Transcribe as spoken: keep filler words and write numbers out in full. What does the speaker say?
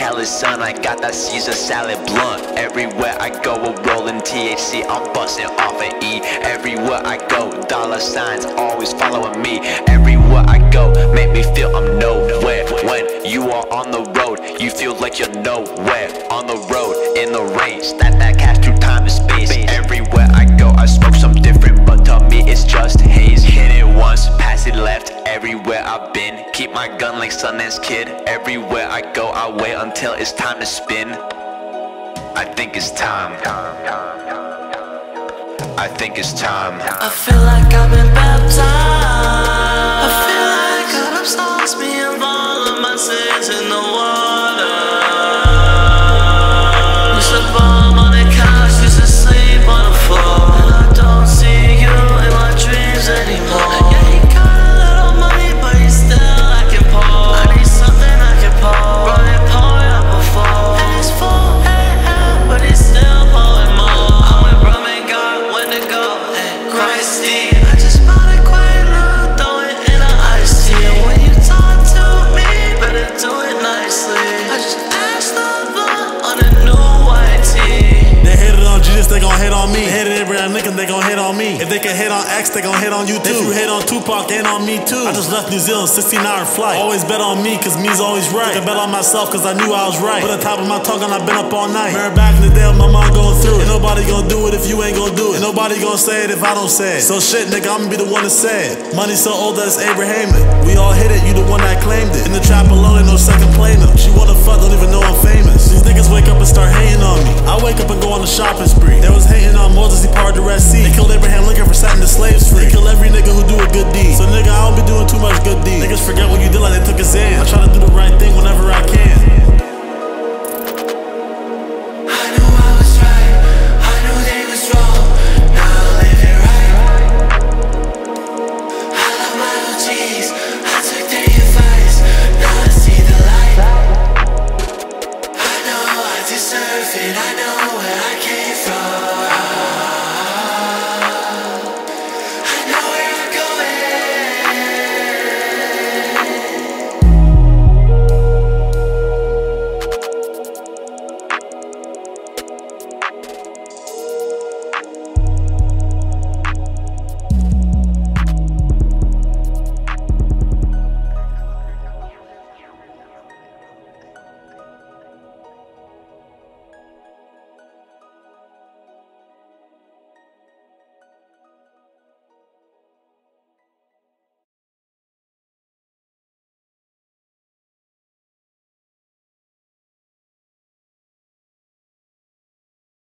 Cali sun, I got that Caesar salad blunt. Everywhere I go, we're rolling T H C, I'm busting off an E. Everywhere I go, dollar signs always following me. Everywhere I go, make me feel I'm nowhere. When you are on the road, you feel like you're nowhere. On the road, in the rain, stack that cash through time and space. Everywhere I go, I smoke some different, but to me it's just haze. Hit it once, pass it left. Everywhere I've been, keep my gun like Sundance Kid. Everywhere I go, I wait until it's time to spin. I think it's time. I think it's time. I feel like I've been baptized. I feel like God absolves me of all of my sins in the water. Used to bomb on the couch, used to sleep on the floor. And I don't see you in my dreams anymore. Yeah, he got a little money, but he's still acting poor. I need something I can pour. Brought it pouring up before. And it's four A M, but he's still pouring more. I went rum and got when to go. And Christy, I just bought a Quaalude, throw it in an iced tea. And when you talk to me, better do it nicely. I just asked the blunt on a new white tee. They hated on Jesus, they gon' hate on me. They hated Abraham Lincoln, they gon' hate on me. If they can hate on X, they gon' hate on you too. If you hate on Tupac, hate on me too. I just left New Zealand, sixteen hour flight. Always bet on me, cause me's always right. Took a bet on myself, cause I knew I was right. Put on top of my tongue and I've been up all night. Remember back in the day when my mom going through it. Ain't nobody gon' do it if you ain't gon' do it. Ain't nobody gon' say it if I don't say it. So shit, nigga, I'ma be the one to say it. Money so old that it's Abrahamic. We all hit it, you the one that claimed it. In the trap alone, ain't no second playing them. She wanna fuck, don't even know I'm famous. These niggas wake up and start hating on me. I wake up and go on a shopping spree.